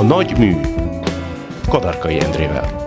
A nagy mű Kadarkai Endrével.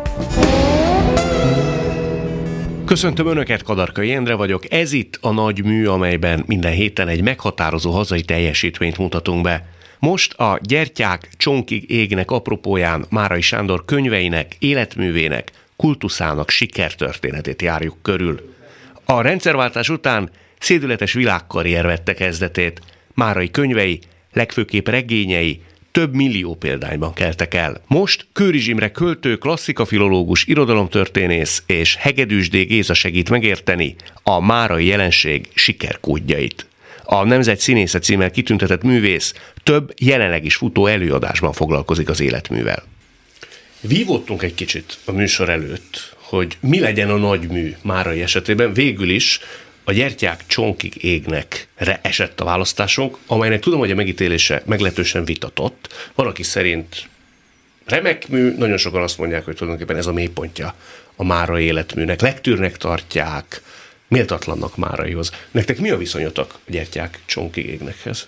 Köszöntöm Önöket, Kadarkai Endre vagyok. Ez itt a nagy mű, amelyben minden héten egy meghatározó hazai teljesítményt mutatunk be. Most a Gyertyák csonkig égnek apropóján Márai Sándor könyveinek, életművének, kultuszának sikertörténetét járjuk körül. A rendszerváltás után szédületes világkarrier vette kezdetét. Márai könyvei, legfőképp regényei több millió példányban keltek el. Most Kőrizs Imre költő, klasszikafilológus, irodalomtörténész és Hegedűs D. Géza segít megérteni a márai jelenség sikerkódjait. A Nemzet Színésze címmel kitüntetett művész több jelenleg is futó előadásban foglalkozik az életművel. Vívódtunk egy kicsit a műsor előtt, hogy mi legyen a nagy mű Márai esetében. Végül is a Gyertyák csonkig égnekre esett a választásunk, amelynek tudom, hogy a megítélése meglehetősen vitatott. Van, aki szerint remek mű, nagyon sokan azt mondják, hogy tulajdonképpen ez a mélypontja a márai életműnek. Legtűrnek tartják, méltatlannak Máraihoz. Nektek mi a viszonyotok a Gyertyák csonkig égnekhez?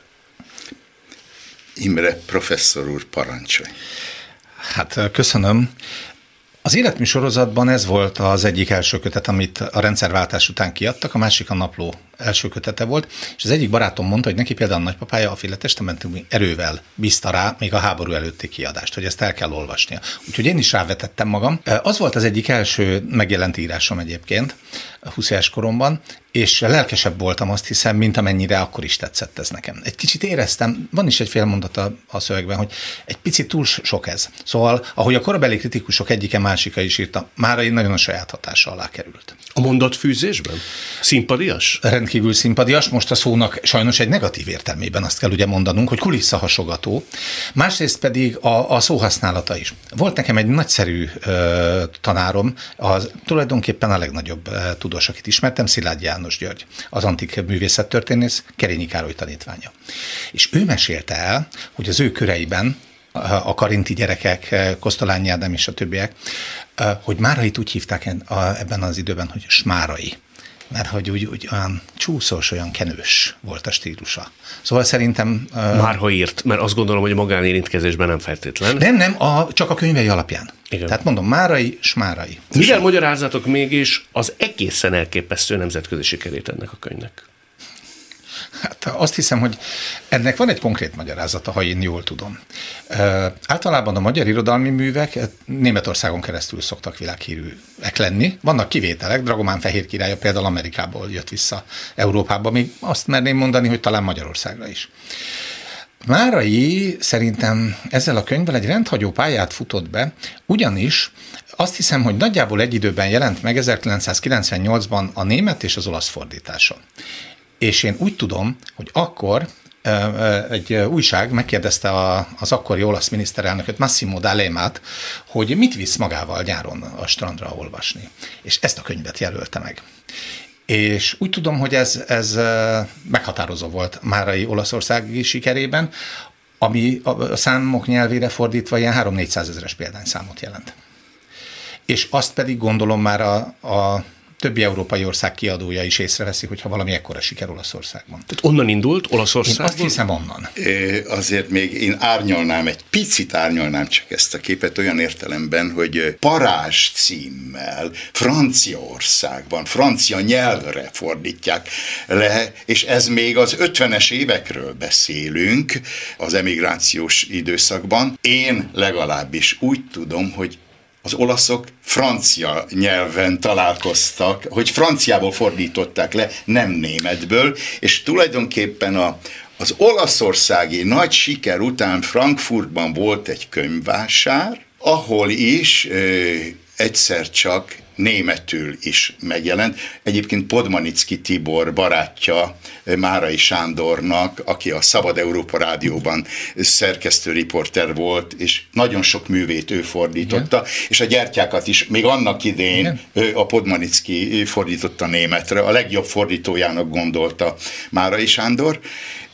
Imre professzor úr, parancsolj! Hát köszönöm. Az életmű sorozatban ez volt az egyik első kötet, amit a rendszerváltás után kiadtak, a másik a Napló első kötete volt, és az egyik barátom mondta, hogy neki például a nagypapája a Féle testamentumi erővel bízta rá még a háború előtti kiadást, hogy ezt el kell olvasnia. Úgyhogy én is rávetettem magam. Az volt az egyik első megjelent írásom egyébként, a 20 éves koromban, és lelkesebb voltam, azt hiszem, mint amennyire akkor is tetszett ez nekem. Egy kicsit éreztem, van is egy fél mondata a szövegben, hogy egy picit túl sok ez. Szóval, ahogy a korabeli kritikusok egyike másika is írta, Márai nagyon a saját hatása alá került. A mondatfűzésben? Szimpadias? Rendkívül szimpadias, most a szónak sajnos egy negatív értelmében azt kell ugye mondanunk, hogy kulisszahasogató. Másrészt pedig a szóhasználata is. Volt nekem egy nagyszerű tanárom, tulajdonképpen a legnagyobb tudós, akit ismertem, Szilágyi János György, az antik művészettörténész, Kerényi Károly tanítványa. És ő mesélte el, hogy az ő köreiben a karinti gyerekek, Kosztolányi Ádám és a többiek, hogy Márait úgy hívták ebben az időben, hogy Smárai. Mert hogy úgy olyan csúszós, olyan kenős volt a stílusa. Szóval szerintem... Márha írt, mert azt gondolom, hogy a magánérintkezésben nem feltétlen. Nem, csak a könyvei alapján. Igen. Tehát mondom, Márai, Smárai. Mivel magyarázzatok mégis az egészen elképesztő nemzetközi sikerét ennek a könyvnek? Hát azt hiszem, hogy ennek van egy konkrét magyarázata, ha én jól tudom. Általában a magyar irodalmi művek Németországon keresztül szoktak világhírűek lenni. Vannak kivételek, Dragomán fehér királya például Amerikából jött vissza Európába, még azt merném mondani, hogy talán Magyarországra is. Márai szerintem ezzel a könyvvel egy rendhagyó pályát futott be, ugyanis azt hiszem, hogy nagyjából egy időben jelent meg 1998-ban a német és az olasz fordítása. És én úgy tudom, hogy akkor egy újság megkérdezte az akkori olasz miniszterelnököt, Massimo D'Alemát, hogy mit visz magával nyáron a strandra olvasni. És ezt a könyvet jelölte meg. És úgy tudom, hogy ez meghatározó volt Márai olaszországi sikerében, ami a számok nyelvére fordítva ilyen 3-400 ezeres példányszámot jelent. És azt pedig gondolom már a többi európai ország kiadója is észreveszi, hogyha valami ekkora siker Olaszországban. Tehát onnan indult, Olaszországban? Én azt hiszem onnan. Azért még én picit árnyolnám csak ezt a képet olyan értelemben, hogy Parázs címmel Franciaországban, francia nyelvre fordítják le, és ez még az 50-es évekről beszélünk az emigrációs időszakban. Én legalábbis úgy tudom, hogy az olaszok francia nyelven találkoztak, hogy franciából fordították le, nem németből, és tulajdonképpen az olaszországi nagy siker után Frankfurtban volt egy könyvvásár, ahol is egyszer csak németül is megjelent. Egyébként Podmanicki Tibor barátja Márai Sándornak, aki a Szabad Európa Rádióban szerkesztő riporter volt, és nagyon sok művét ő fordította, igen. És a Gyertyákat is még annak idején a Podmanicki fordította németre, a legjobb fordítójának gondolta Márai Sándor,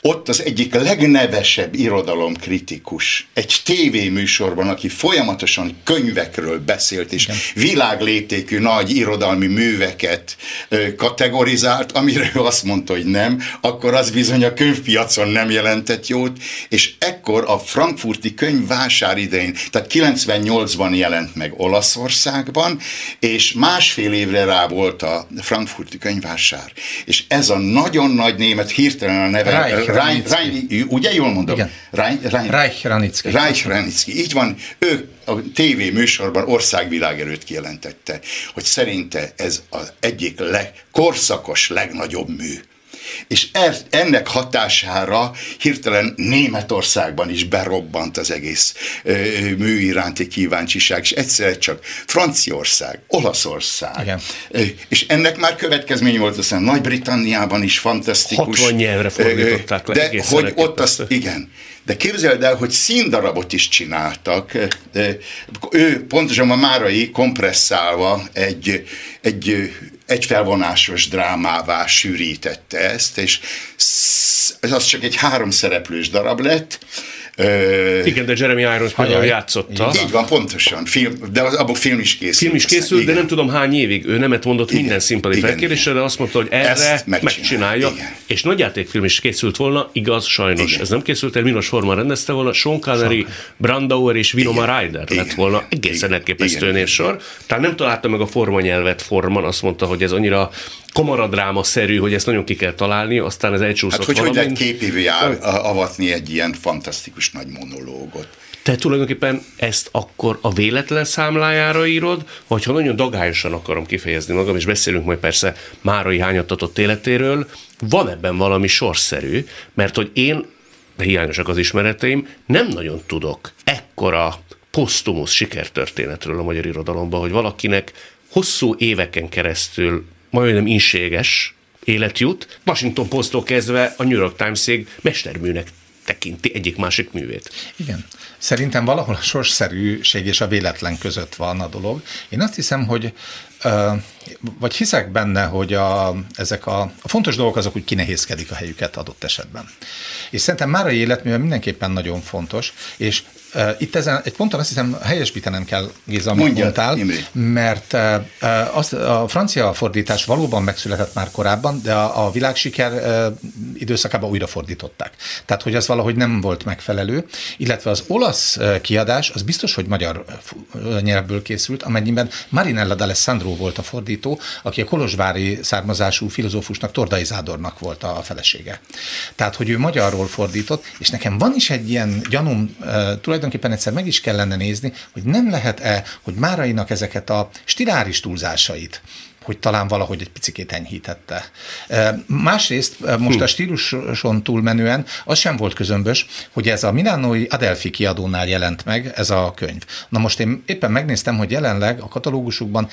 ott az egyik legnevesebb irodalomkritikus egy tévéműsorban, aki folyamatosan könyvekről beszélt, és világléptékű nagy irodalmi műveket kategorizált, amire ő azt mondta, hogy nem, akkor az bizony a könyvpiacon nem jelentett jót, és ekkor a frankfurti könyvvásár idején, tehát 98-ban jelent meg Olaszországban, és másfél évre rá volt a frankfurti könyvvásár. És ez a nagyon nagy német, hirtelen a neve, ugye jól mondom? Igen. Reich Ranicki. Így van, ő a tévéműsorban országvilágerőt kijelentette, hogy szerinte ez az egyik korszakos legnagyobb mű. És ennek hatására hirtelen Németországban is berobbant az egész mű iránti kíváncsiság, és egyszerre csak Franciaország, Olaszország. Igen. És ennek már következmény volt, aztán Nagy-Britanniában is fantasztikus. 60 nyelvre fordították le. De hogy ott azt, igen. De képzeld el, hogy színdarabot is csináltak. Ő pontosan a Márai kompresszálva egy egyfelvonásos drámává sűrítette ezt, és az csak egy 3 szereplős darab lett. Igen, de Jeremy Irons például játszotta. Így van, pontosan. De abból film is készült. Film is készült, igen. De nem tudom hány évig. Ő nemet mondott minden színpadi felkérésre, de azt mondta, hogy erre megcsinálja. Igen. És nagyjátékfilm is készült volna, igaz, sajnos. Igen. Ez nem készült el, Milos Forman rendezte volna, Sean Connery, Brandauer és Winona Ryder lett volna. Egészen elképesztő névsor. Tehát nem találta meg a formanyelvet Forman, azt mondta, hogy ez annyira kamaradráma-szerű, hogy ezt nagyon ki kell találni, aztán ez elcsúszott hogy hogy lehet képévé avatni egy ilyen fantasztikus nagy monológot. Te tulajdonképpen ezt akkor a véletlen számlájára írod, vagy ha nagyon dagályosan akarom kifejezni magam, és beszélünk majd persze Márai hányattatott életéről, van ebben valami sorszerű, mert hogy én, de hiányosak az ismereteim, nem nagyon tudok ekkora posztumusz sikertörténetről a magyar irodalomban, hogy valakinek hosszú éveken keresztül majdnem inséges élet jut, Washington Posttól kezdve a New York Times-ig mesterműnek tekinti egyik-másik művét. Igen. Szerintem valahol a sorsszerűség és a véletlen között van a dolog. Én azt hiszem, hogy vagy hiszek benne, hogy ezek a fontos dolgok azok úgy kinehézkedik a helyüket adott esetben. És szerintem Márai életműve mindenképpen nagyon fontos, és itt ezen egy ponton azt hiszem helyesbítenem kell, Géza, amit mondtál, mert a francia fordítás valóban megszületett már korábban, de a világsiker időszakában újra fordították. Tehát, hogy az valahogy nem volt megfelelő, illetve az olasz kiadás, az biztos, hogy magyar nyelvből készült, amennyiben Marinella d'Alessandro volt a fordító, aki a kolozsvári származású filozófusnak, Tordai Zádornak volt a felesége. Tehát, hogy ő magyarról fordított, és nekem van is egy ilyen gyanúm, tulajdonképpen egyszer meg is kellene nézni, hogy nem lehet-e, hogy Márainak ezeket a stiláris túlzásait, hogy talán valahogy egy picikét enyhítette. Másrészt most a stíluson túlmenően az sem volt közömbös, hogy ez a milánói Adelphi kiadónál jelent meg ez a könyv. Na most én éppen megnéztem, hogy jelenleg a katalógusukban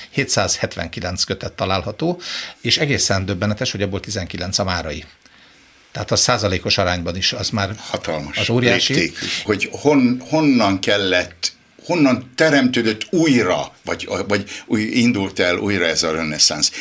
779 kötet található, és egészen döbbenetes, hogy abból 19 a Márai. Tehát a százalékos arányban is az már hatalmas, az óriási. Léptékű, hogy honnan teremtődött újra, vagy indult el újra ez a reneszánsz.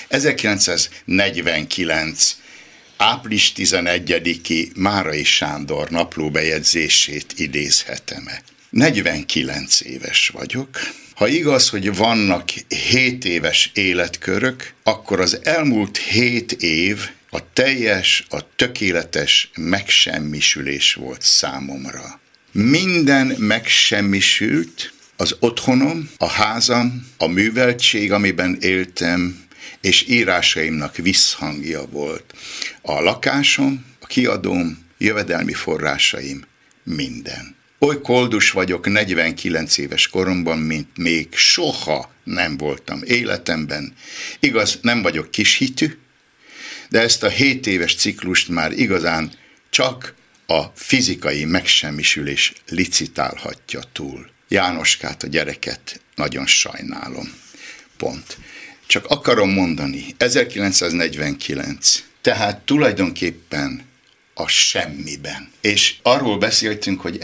1949. április 11-i Márai Sándor naplóbejegyzését idézhetem-e. 49 éves vagyok. Ha igaz, hogy vannak 7 éves életkörök, akkor az elmúlt 7 év a teljes, a tökéletes megsemmisülés volt számomra. Minden megsemmisült, az otthonom, a házam, a műveltség, amiben éltem, és írásaimnak visszhangja volt. A lakásom, a kiadóm, jövedelmi forrásaim, minden. Oly koldus vagyok 49 éves koromban, mint még soha nem voltam életemben. Igaz, nem vagyok kishitű, de ezt a 7 éves ciklust már igazán csak a fizikai megsemmisülés licitálhatja túl. Jánoskát, a gyereket nagyon sajnálom. Pont. Csak akarom mondani, 1949, tehát tulajdonképpen a semmiben. És arról beszéltünk, hogy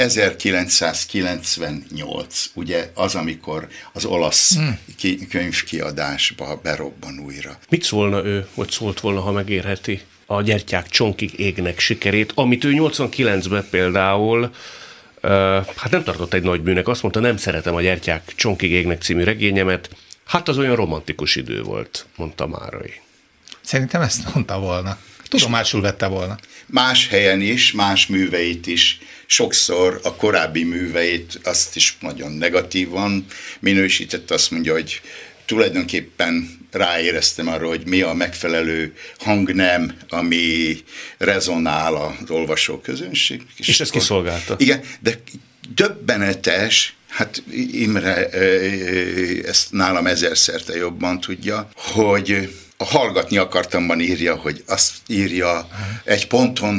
1998, ugye az, amikor az olasz könyvkiadásba berobban újra. Mit szólna ő, vagy szólt volna, ha megérheti? a Gyertyák csonkig égnek sikerét, amit ő 89-ben például hát nem tartott egy nagy bűnek, azt mondta, nem szeretem a Gyertyák csonkig égnek című regényemet, hát az olyan romantikus idő volt, mondta Márai. Szerintem ezt mondta volna. Tudomásul vette volna. Más helyen is, más műveit is, sokszor a korábbi műveit azt is nagyon negatívan minősített, azt mondja, hogy tulajdonképpen ráéreztem arra, hogy mi a megfelelő hangnem, ami rezonál az olvasó közönség. És ezt kiszolgálta. Igen, de döbbenetes, hát Imre ezt nálam ezerszerte jobban tudja, hogy a Hallgatni akartamban írja, hogy azt írja egy ponton,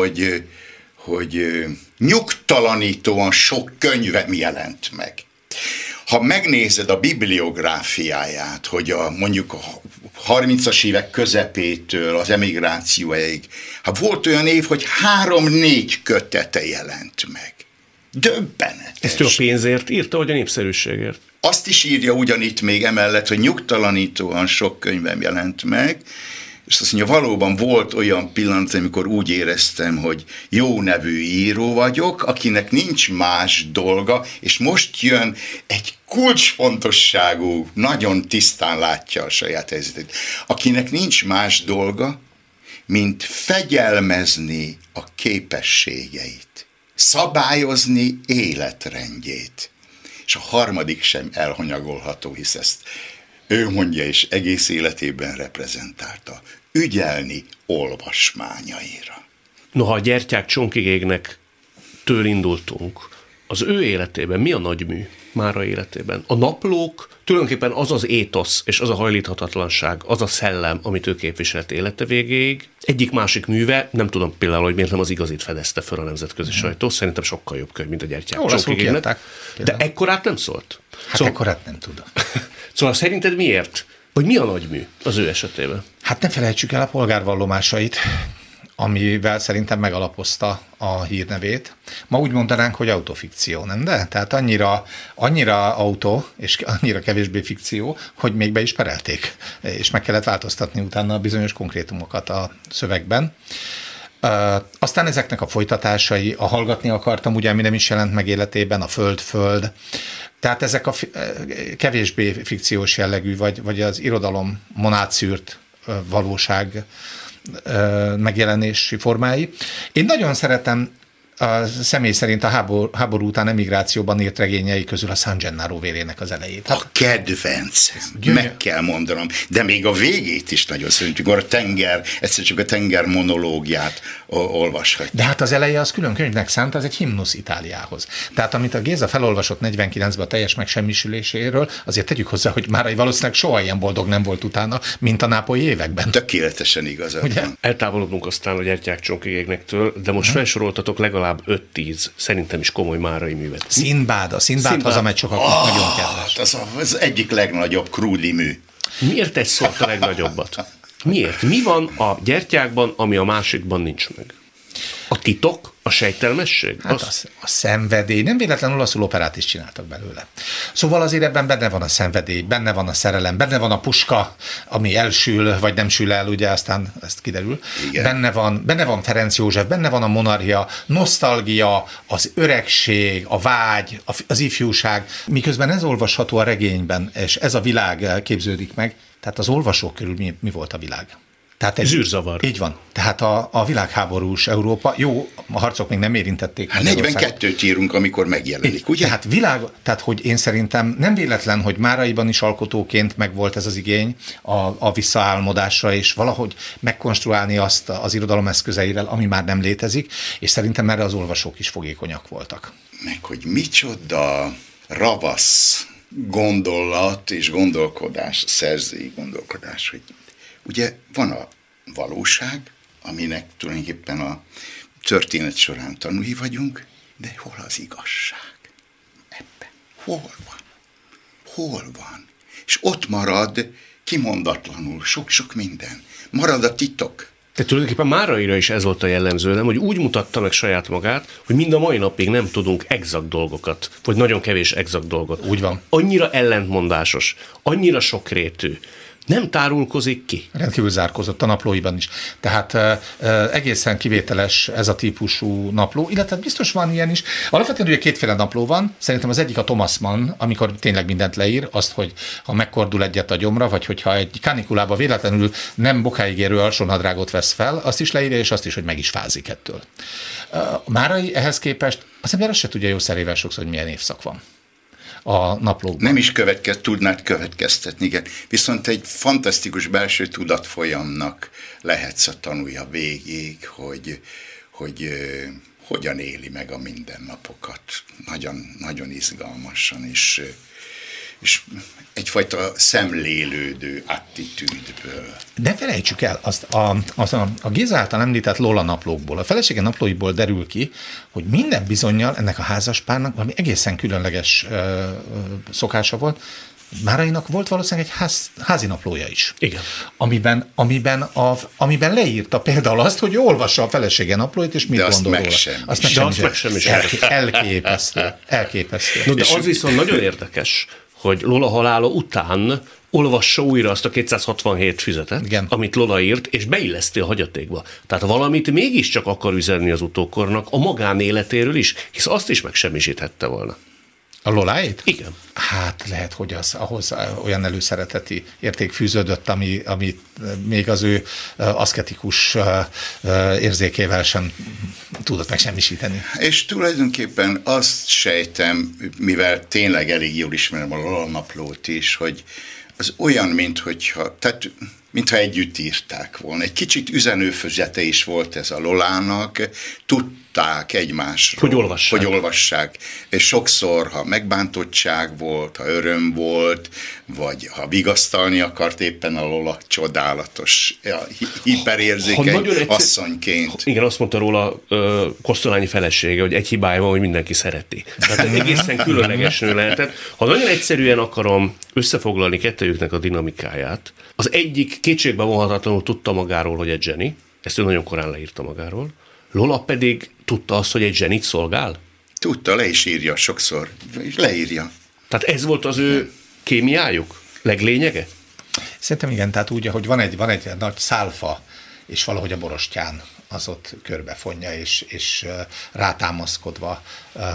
hogy nyugtalanítóan sok könyvem jelent meg. Ha megnézed a bibliográfiáját, hogy mondjuk a 30-as évek közepétől az emigrációig, hát volt olyan év, hogy 3-4 kötete jelent meg. Döbbenetes. Ezt ő a pénzért írta, vagy a népszerűségért? Azt is írja ugyanitt még emellett, hogy nyugtalanítóan sok könyvem jelent meg, és azt mondja, valóban volt olyan pillanat, amikor úgy éreztem, hogy jó nevű író vagyok, akinek nincs más dolga, és most jön egy kulcsfontosságú, nagyon tisztán látja a saját helyzetét, akinek nincs más dolga, mint fegyelmezni a képességeit, szabályozni életrendjét. És a harmadik sem elhanyagolható, hisz ezt ő mondja, és egész életében reprezentálta. Ügyelni olvasmányaira. Noha a Gyertyák csonkig égnek től indultunk, az ő életében mi a nagymű Márai életében? A naplók tulajdonképpen az az étosz és az a hajlíthatatlanság, az a szellem, amit ő képviselt élete végéig. Egyik-másik műve, nem tudom például, hogy miért nem az igazit fedezte föl a nemzetközi sajtó, szerintem sokkal jobb könyv, mint a Gyertyák csonkig égnek. De ekkorát nem szólt? Hát szóval, ekkorát nem tudom. Szóval szerinted miért? Vagy mi a nagymű az ő esetében? Hát ne felejtsük el a polgárvallomásait, amivel szerintem megalapozta a hírnevét. Ma úgy mondanánk, hogy autofikció, nem de? Tehát annyira autó, és annyira kevésbé fikció, hogy még be is perelték, és meg kellett változtatni utána bizonyos konkrétumokat a szövegben. Aztán ezeknek a folytatásai, a Hallgatni akartam, ugye, ami nem is jelent meg életében, a Föld. Tehát ezek a kevésbé fikciós jellegű, vagy az irodalomon átszűrt valóság megjelenési formái. Én nagyon szeretem személy szerint a háború után emigrációban írt regényei közül a San Gennaro vérének az elejét. A kedvenc, meg kell mondanom, de még a végét is nagyon szeretjük, egyszer csak a tenger monológiát olvashatjuk. De hát az eleje az külön könyvnek szánt, az egy himnusz Itáliához. Tehát amit a Géza felolvasott 49-ben a teljes megsemmisüléséről, azért tegyük hozzá, hogy Márai valószínűleg soha ilyen boldog nem volt utána, mint a nápolyi években. Tökéletesen igazad van. Eltávolodunk aztán a Gyertyák csonkig égnektől, de most felsoroltatok legalább 5-10, szerintem is komoly Márai művet. A Szindbád hazamegy sokaknak nagyon kedves. Az egyik legnagyobb krúdi mű. Miért egy szólt a legnagyobbat? Miért? Mi van a Gyertyákban, ami a másikban nincs meg? A titok? A sejtelmesség? Hát a szenvedély. Nem véletlenül olaszul operát is csináltak belőle. Szóval azért ebben benne van a szenvedély, benne van a szerelem, benne van a puska, ami elsül, vagy nem sül el, ugye, aztán ezt kiderül. Benne van Ferenc József, benne van a monarchia, nosztalgia, az öregség, a vágy, az ifjúság, miközben ez olvasható a regényben, és ez a világ képződik meg. Tehát az olvasók körül mi volt a világ? Tehát zűrzavar. Így van. Tehát a világháborús Európa, jó, a harcok még nem érintették. Hát 42-t írunk, amikor megjelenik, ugye? Tehát hogy én szerintem nem véletlen, hogy Máraiban is alkotóként megvolt ez az igény a visszaálmodásra, és valahogy megkonstruálni azt az irodalom eszközeivel, ami már nem létezik, és szerintem erre az olvasók is fogékonyak voltak. Meg hogy micsoda ravasz gondolat és gondolkodás, szerzői gondolkodás, hogy ugye van a valóság, aminek tulajdonképpen a történet során tanúi vagyunk, de hol az igazság? Ebben. Hol van? És ott marad kimondatlanul sok-sok minden. Marad a titok. De tulajdonképpen Máraira is ez volt a jellemző, nem? Hogy úgy mutatta meg saját magát, hogy mind a mai napig nem tudunk exakt dolgokat, vagy nagyon kevés exakt dolgot. Úgy van. Annyira ellentmondásos, annyira sokrétű, nem tárulkozik ki. Rendkívül zárkózott a naplóiban is. Tehát egészen kivételes ez a típusú napló, illetve biztos van ilyen is. Alapvetően ugye kétféle napló van, szerintem az egyik a Thomas Mann, amikor tényleg mindent leír, azt, hogy ha megkordul egyet a gyomra, vagy hogyha egy kanikulába véletlenül nem bokáig érő alsónadrágot vesz fel, azt is leírja, és azt is, hogy meg is fázik ettől. Márai ehhez képest az ember azt se tudja jó szerével sokszor, hogy milyen évszak van a naplóban. Nem is tudnád következtetni, igen. Viszont egy fantasztikus belső tudatfolyamnak lehetsz a tanúja végig, hogy hogyan éli meg a mindennapokat. Nagyon, nagyon izgalmasan, és egyfajta szemlélődő attitűdből. De felejtsük el, azt a Géza által említett Lola naplókból, a felesége naplóiból derül ki, hogy minden bizonnyal ennek a házaspárnak valami egészen különleges szokása volt. Márainak volt valószínűleg egy házi naplója is. Igen. Amiben leírta például azt, hogy olvassa a felesége naplóit, és mit de gondol róla. Azt meg sem is. Elképesztő. No, de az viszont nagyon érdekes, hogy Lola halála után olvassa újra azt a 267 füzetet, igen, amit Lola írt, és beilleszti a hagyatékba. Tehát valamit mégiscsak akar üzenni az utókornak, a magánéletéről is, hisz azt is megsemmisíthette volna. A Loláit? Igen. Hát lehet, hogy ahhoz olyan előszereteti érték fűződött, ami még az ő aszketikus érzékével sem tudott megsemmisíteni. És tulajdonképpen azt sejtem, mivel tényleg elég jól ismerem a Lola naplót is, hogy az olyan, mintha együtt írták volna. Egy kicsit üzenőfüzete is volt ez a Lolának, tudták egymásról, hogy olvassák. És sokszor, ha megbántottság volt, ha öröm volt, vagy ha vigasztalni akart éppen a Lola csodálatos, hiperérzékeny asszonyként. Igen, azt mondta róla Kosztolányi felesége, hogy egy hibája van, hogy mindenki szereti. Tehát egészen különleges nő lehetett. Ha nagyon egyszerűen akarom összefoglalni kettőjüknek a dinamikáját, az egyik kétségbe vonhatatlanul tudta magáról, hogy egy zseni, ezt ő nagyon korán leírta magáról, Lola pedig tudta azt, hogy egy zsenit szolgál? Tudta, le is írja sokszor, és leírja. Tehát ez volt az ő kémiájuk? Leglényege? Szerintem igen, tehát úgy, hogy van egy nagy szálfa, és valahogy a borostyán az ott körbefonja, és rátámaszkodva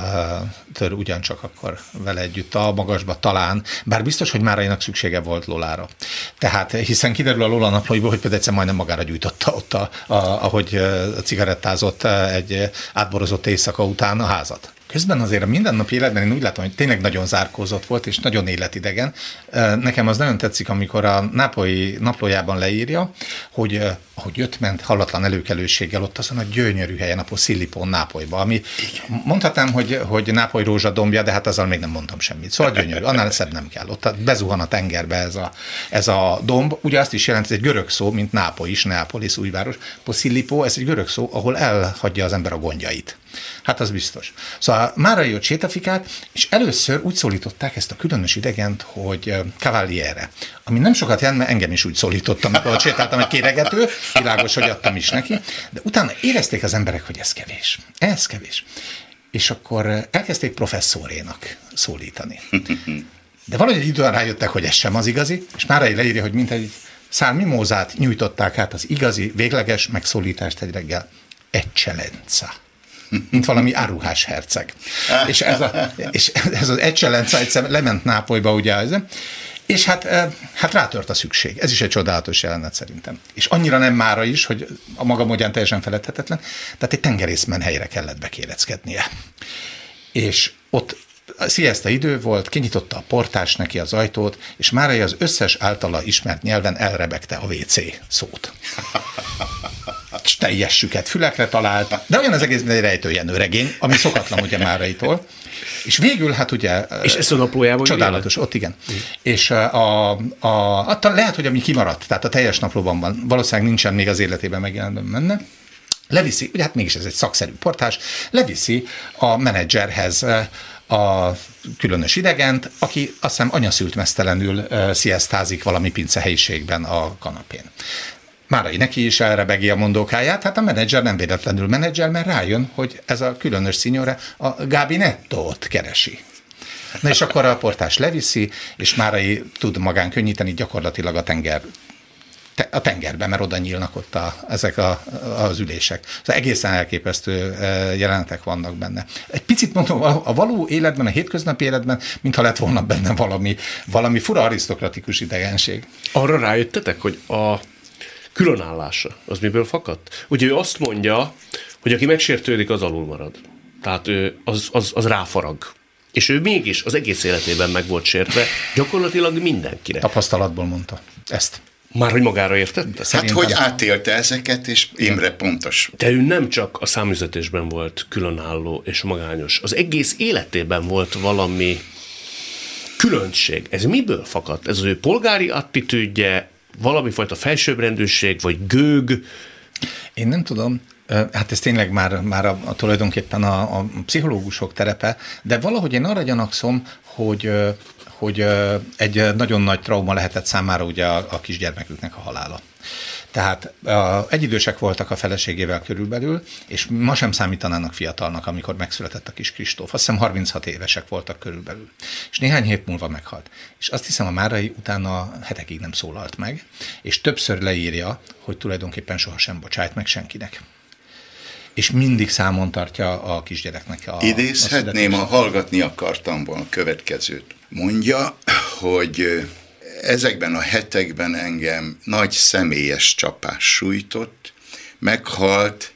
tör ugyancsak akkor vele együtt a magasba talán, bár biztos, hogy Márainak szüksége volt Lolára. Tehát, hiszen kiderül a Lola naplóiból, hogy például egyszer majdnem magára gyújtotta ott, ahogy cigarettázott egy átborozott éjszaka után a házat. Közben azért a mindennapi életben én úgy látom, hogy tényleg nagyon zárkózott volt, és nagyon életidegen. Nekem az nagyon tetszik, amikor a nápolyi naplójában leírja, hogy ahogy jött-ment hallatlan előkelőséggel ott azon a gyönyörű helyen, a Posillipo Nápolyba, ami mondhatnám, hogy Nápoly rózsadombja, de hát azzal még nem mondtam semmit. Szóval gyönyörű, annál szebb nem kell. Ott bezuhan a tengerbe ez a domb. Ugye azt is jelent, ez egy görög szó, mint Nápoly is, Neapolis újváros. Posillipo, ez egy görög szó, ahol elhagyja az ember a gondjait. Hát az biztos. Szóval Márai ott sétafikált, és először úgy szólították ezt a különös idegent, hogy Cavaliere, ami nem sokat jelent, mert engem is úgy szólítottam, amikor ott sétáltam egy kéregető, világos, hogy adtam is neki, de utána érezték az emberek, hogy ez kevés. És akkor elkezdték professzorénak szólítani. De valahogy egy időn rájöttek, hogy ez sem az igazi, és Márai leírja, hogy mint egy szál mimózát nyújtották át az igazi, végleges megszólítást egy reggel. Eccellenza. Mint valami áruhás herceg. És ez az Eccellenza egyszer lement Nápolyba, ugye, és hát rátört a szükség. Ez is egy csodálatos jelenet szerintem. És annyira nem mára is, hogy a maga módján teljesen feledhetetlen, tehát egy tengerészmen helyre kellett bekéreckednie. És ott sziesta idő volt, kinyitotta a portás neki az ajtót, és Márai az összes általa ismert nyelven elrebegte a WC szót. És teljes süket fülekre talált, de olyan az egész, mint egy rejtőjenő regény, ami szokatlan ugye Máraitól. És végül, hát ugye... És ezt a naplójában csodálatos, ott igen. És lehet, hogy ami kimaradt, tehát a teljes naplóban van, valószínűleg nincsen még az életében megjelentben benne, leviszi, ugye hát mégis ez egy szakszerű portás, leviszi a menedzserhez a különös idegent, aki azt hiszem anyaszült meztelenül sziasztázik valami pince helyiségben a kanapén. Márai neki is elrebegi a mondókáját, hát a menedzser nem véletlenül menedzser, mert rájön, hogy ez a különös szinyóra a gabinettót keresi. Na és akkor a portás leviszi, és Márai tud magán könnyíteni gyakorlatilag a tengerben, mert oda nyílnak ott ezek az ülések. Szóval egészen elképesztő jelenetek vannak benne. Egy picit mondom, a való életben, a hétköznapi életben, mintha lett volna benne valami fura arisztokratikus idegenség. Arra rájöttetek, hogy a különállása az miből fakadt? Ugye ő azt mondja, hogy aki megsértődik, az alul marad. Tehát ő az ráfarag. És ő mégis az egész életében meg volt sértve, gyakorlatilag mindenkinek. Tapasztalatból mondta ezt. Már hogy magára értette? Hát, hogy átélte ezeket, és Imre pontos. De ő nem csak a számüzetésben volt különálló és magányos. Az egész életében volt valami különbség. Ez miből fakadt? Ez az ő polgári attitűdje, valami fajta felsőbbrendűség, vagy gőg? Én nem tudom. Hát ez tényleg már tulajdonképpen a pszichológusok terepe, de valahogy én arra gyanakszom, hogy egy nagyon nagy trauma lehetett számára ugye a kisgyermeküknek a halála. Tehát egyidősek voltak a feleségével körülbelül, és ma sem számítanának fiatalnak, amikor megszületett a kis Kristóf. Azt hiszem 36 évesek voltak körülbelül. És néhány hét múlva meghalt. És azt hiszem a Márai utána hetekig nem szólalt meg, és többször leírja, hogy tulajdonképpen sohasem bocsájt meg senkinek. És mindig számon tartja a kisgyereknek idézhetném, ha hallgatni akartam volna a következőt. Mondja, hogy ezekben a hetekben engem nagy személyes csapás sújtott, meghalt,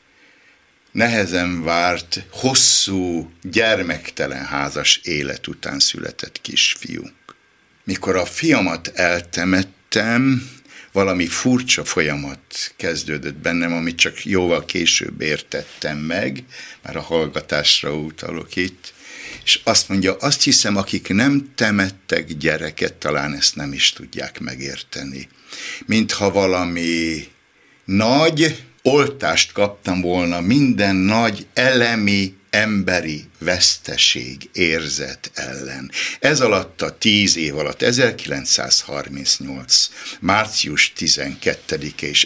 nehezen várt, hosszú, gyermektelen házas élet után született kisfiunk. Mikor a fiamat eltemettem, valami furcsa folyamat kezdődött bennem, amit csak jóval később értettem meg, már a hallgatásra utalok itt, és azt mondja, azt hiszem, akik nem temettek gyereket, talán ezt nem is tudják megérteni. Mintha valami nagy oltást kaptam volna minden nagy elemi, emberi veszteség érzet ellen. Ez alatt a 10 év alatt, 1938. március 12-e és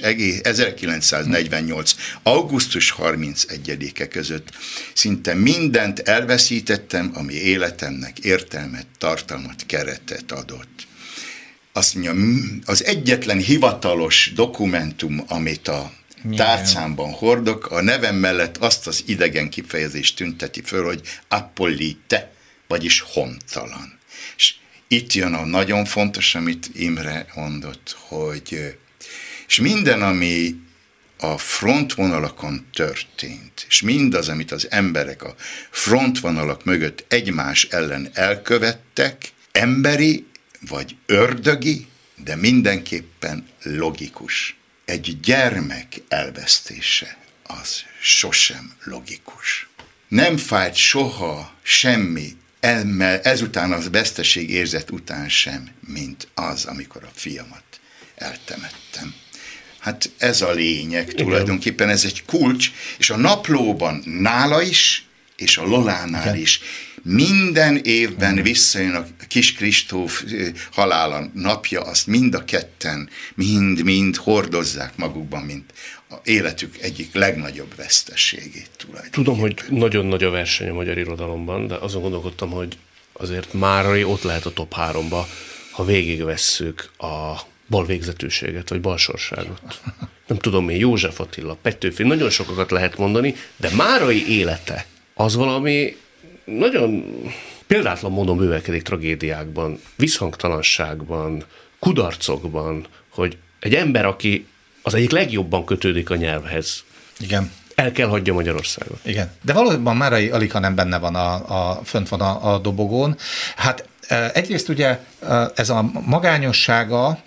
1948. augusztus 31-e között szinte mindent elveszítettem, ami életemnek értelmet, tartalmat, keretet adott. Azt mondja, az egyetlen hivatalos dokumentum, amit a tárcámban hordok, a nevem mellett azt az idegen kifejezést tünteti föl, hogy apolite, vagyis hontalan. És itt jön a nagyon fontos, amit Imre mondott, hogy és minden, ami a frontvonalakon történt, és mindaz, amit az emberek a frontvonalak mögött egymás ellen elkövettek, emberi vagy ördögi, de mindenképpen logikus. Egy gyermek elvesztése az sosem logikus. Nem fájt soha semmi ezután az veszteség érzet után sem, mint az, amikor a fiamat eltemettem. Hát ez a lényeg tulajdonképpen, ez egy kulcs, és a naplóban nála is, és a Lolánál is minden évben visszajön a kis Kristóf halála napja, azt mind a ketten, mind hordozzák magukban, mint az életük egyik legnagyobb veszteségét tulajdonképpen. Tudom, hogy nagyon nagy a verseny a magyar irodalomban, de azon gondolkodtam, hogy azért Márai ott lehet a top 3-ba, ha végigvesszük a balvégzetűséget, vagy balsorságot. Nem tudom én, József Attila, Petőfi, nagyon sokakat lehet mondani, de Márai élete az valami nagyon példátlan módon bővelkedik tragédiákban, visszhangtalanságban, kudarcokban, hogy egy ember, aki az egyik legjobban kötődik a nyelvhez, igen, el kell hagyja Magyarországot. Igen. De valóban Márai alig, ha nem benne van fönt van a dobogón. Hát egyrészt ugye ez a magányossága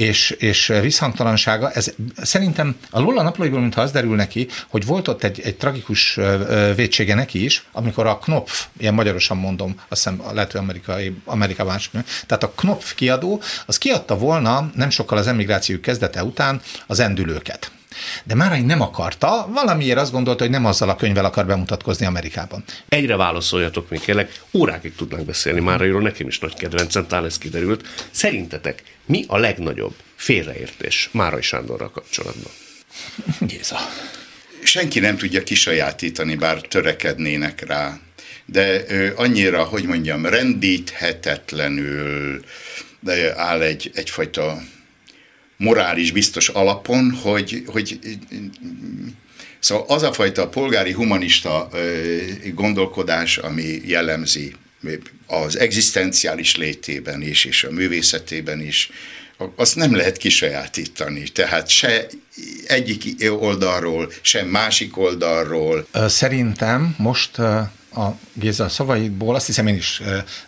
és visszhangtalansága, ez szerintem a Lola naplóiból, mintha az derül neki, hogy volt ott egy tragikus vétsége neki is, amikor a Knopf, ilyen magyarosan mondom, azt hiszem lehet, hogy Amerikában is, tehát a Knopf kiadó, az kiadta volna nem sokkal az emigráció kezdete után az Endülőket. De Márai nem akarta, valamiért azt gondolta, hogy nem azzal a könyvvel akar bemutatkozni Amerikában. Egyre válaszoljatok még kérlek, órákig tudnánk beszélni Márairól, nekem is nagy kedvencem, talán ez kiderült. Szerintetek mi a legnagyobb félreértés Márai Sándorral kapcsolatban? Géza. Senki nem tudja kisajátítani, bár törekednének rá. de annyira, hogy mondjam, rendíthetetlenül áll egyfajta morális biztos alapon, hogy szóval az a fajta polgári humanista gondolkodás, ami jellemzi az egzisztenciális létében is, és a művészetében is, azt nem lehet kisajátítani. Tehát se egyik oldalról, se másik oldalról. Szerintem most a Géza szavaidból azt hiszem én is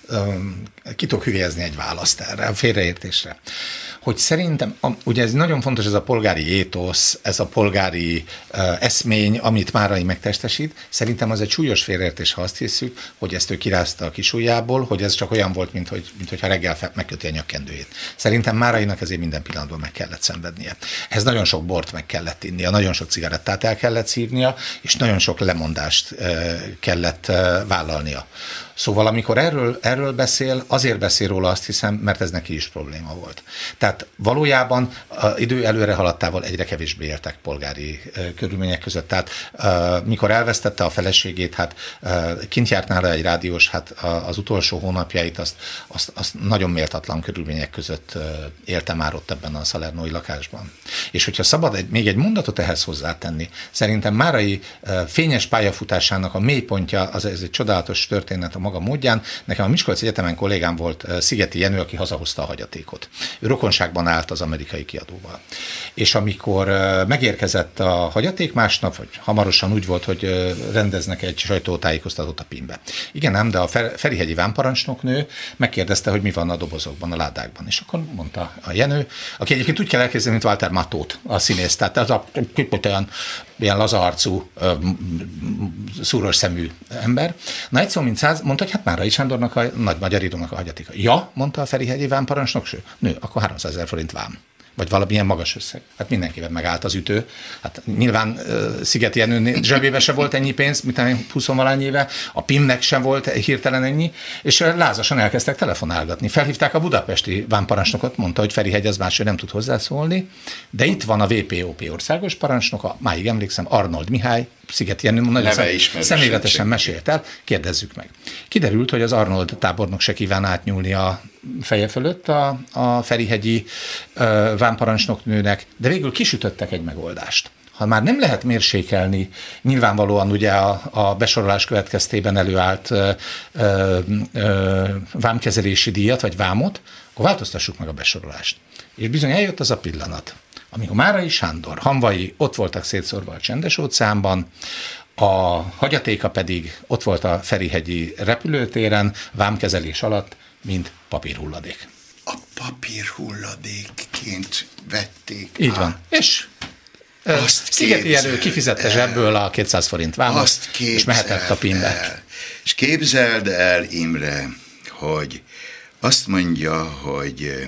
ki tudok hülyezni egy választ erre, a félreértésre. Hogy szerintem, ugye ez nagyon fontos, ez a polgári étosz, ez a polgári eszmény, amit Márai megtestesít, szerintem az egy súlyos félreértés, ha azt hiszük, hogy ezt ő kirázta a kisujjából, hogy ez csak olyan volt, mint hogyha reggel megköti a nyakkendőjét. Szerintem Márainak ezért minden pillanatban meg kellett szenvednie. Ehhez nagyon sok bort meg kellett innia, nagyon sok cigarettát el kellett szívnia, és nagyon sok lemondást kellett vállalnia. Szóval amikor erről beszél, azért beszél róla, azt hiszem, mert ez neki is probléma volt. Tehát valójában idő előre haladtával egyre kevésbé éltek polgári körülmények között. Tehát mikor elvesztette a feleségét, hát kint járt nála egy rádiós, hát az utolsó hónapjait azt nagyon méltatlan körülmények között élte már ott ebben a szalernói lakásban. És hogyha szabad még egy mondatot ehhez hozzátenni, szerintem Márai fényes pályafutásának a mélypontja, ez egy csodálatos történet a maga módján. Nekem a Miskolci Egyetemen kollégám volt Szigeti Jenő, aki hazahozta a hagyatékot. Ő rokonságban állt az amerikai kiadóval. És amikor megérkezett a hagyaték másnap, vagy hamarosan úgy volt, hogy rendeznek egy sajtótájékoztatót a PIM-be. Igen ám, de a ferihegyi vámparancsnoknő megkérdezte, hogy mi van a dobozokban, a ládákban. És akkor mondta a Jenő, aki egyébként úgy kell elképzelni, mint Walter Matthót, a színész. Tehát az a ilyen lazaarcú, szúros szemű ember. Na egy szó mint száz, mondta, hogy hát Márai Sándornak, a nagy magyar írónak a hagyatéka. Ja, mondta a ferihegyi vámparancsnok, nő, akkor 300 000 forint vám. Vagy valamilyen magas összeg. Hát mindenkivel megállt az ütő. Hát nyilván Szigeti Jenő zsebébe se volt ennyi pénz, mint 20-valány éve, a PIM-nek sem volt hirtelen ennyi, és lázasan elkezdtek telefonálgatni. Felhívták a budapesti vámparancsnokot, mondta, hogy Ferihegy az máshogy nem tud hozzászólni, de itt van a VPOP országos parancsnoka, máig emlékszem, Arnold Mihály, Szigeti Jenő nagyon személyletesen mesélt el, kérdezzük meg. Kiderült, hogy az Arnold tábornok se kíván átnyúlni a feje fölött a ferihegyi vámparancsnoknőnek, de végül kisütöttek egy megoldást. Ha már nem lehet mérsékelni, nyilvánvalóan ugye a besorolás következtében előállt vámkezelési díjat, vagy vámot, akkor változtassuk meg a besorolást. És bizony eljött az a pillanat, amikor Márai Sándor hamvai ott voltak szétszórva a Csendes-óceánban, a hagyatéka pedig ott volt a ferihegyi repülőtéren, vámkezelés alatt, mint papírhulladék. A papírhulladékként vették. Így van. És Szigeti Jenő kifizette zsebből a 200 forint vámot, és mehetett a PIM-be. És képzeld el, Imre, hogy azt mondja, hogy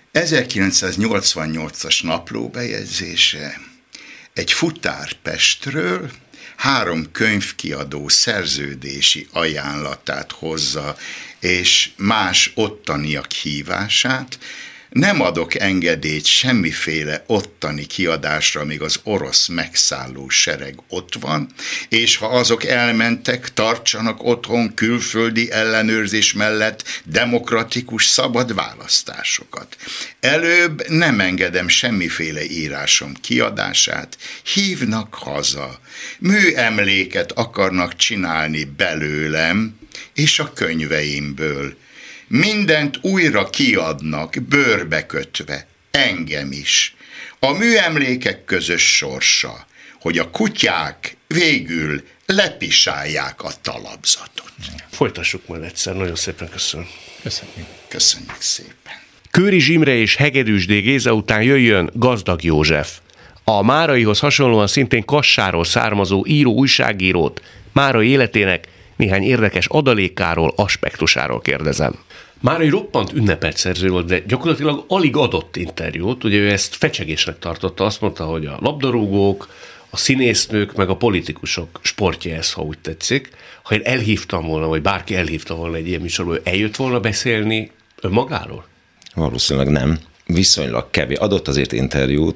1988-as naplóbejegyzése egy futár Pestről 3 könyvkiadó szerződési ajánlatát hozza, és más ottaniak hívását. Nem adok engedélyt semmiféle ottani kiadásra, míg az orosz megszálló sereg ott van, és ha azok elmentek, tartsanak otthon külföldi ellenőrzés mellett demokratikus szabad választásokat. Előbb nem engedem semmiféle írásom kiadását, hívnak haza, műemléket akarnak csinálni belőlem és a könyveimből. Mindent újra kiadnak, bőrbe kötve, engem is. A műemlékek közös sorsa, hogy a kutyák végül lepisálják a talapzatot. Folytassuk majd egyszer, nagyon szépen köszönöm. Köszönjük szépen. Kőrizs Imre és Hegedűs D. Géza után jöjjön Gazdag József. A Máraihoz hasonlóan szintén Kassáról származó író-újságírót Márai életének néhány érdekes adalékáról, aspektusáról kérdezem. Márai roppant ünnepelt szerző volt, de gyakorlatilag alig adott interjút, ugye ő ezt fecsegésnek tartotta, azt mondta, hogy a labdarúgók, a színésznők, meg a politikusok sportja ez, ha úgy tetszik. Ha én elhívtam volna, vagy bárki elhívta volna egy ilyen műsorból, eljött volna beszélni önmagáról? Valószínűleg nem. Viszonylag kevés. Adott azért interjút,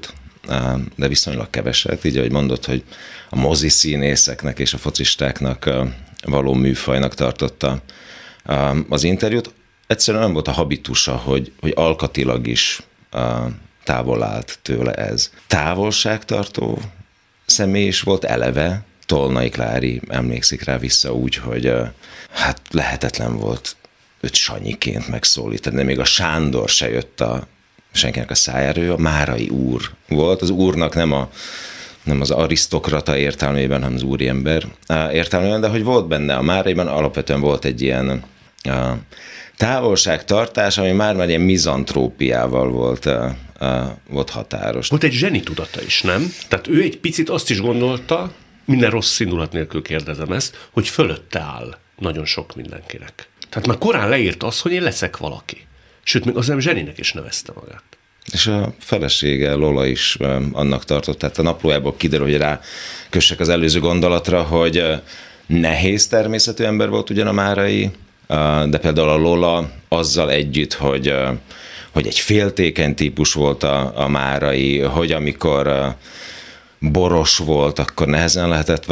de viszonylag keveset, így ahogy mondod, hogy a moziszínészeknek és a focistáknak való műfajnak tartotta az interjút. Egyszerűen nem volt a habitusa, hogy alkatilag is távol állt tőle ez. Távolságtartó személy is volt eleve, Tolnai Klári emlékszik rá vissza úgy, hogy hát lehetetlen volt őt Sanyiként megszólítani, de még a Sándor se jött senkinek a szájára, ő a Márai úr volt. Az úrnak nem az arisztokrata értelmében, hanem az úriember értelmében, de hogy volt benne a Máraiban, alapvetően volt egy ilyen távolságtartás, ami már ilyen mizantrópiával volt határos. Volt egy zseni tudata is, nem? Tehát ő egy picit azt is gondolta, minden rossz indulat nélkül kérdezem ezt, hogy fölötte áll nagyon sok mindenkinek. Tehát már korán leírt azt, hogy én leszek valaki. Sőt, még az nem zseninek is nevezte magát. És a felesége, Lola is annak tartott, tehát a naplójából kiderül, hogy rá kössek az előző gondolatra, hogy nehéz természetű ember volt ugyan a Márai, de például a Lola azzal együtt, hogy egy féltékeny típus volt a Márai, hogy amikor boros volt, akkor nehezen lehetett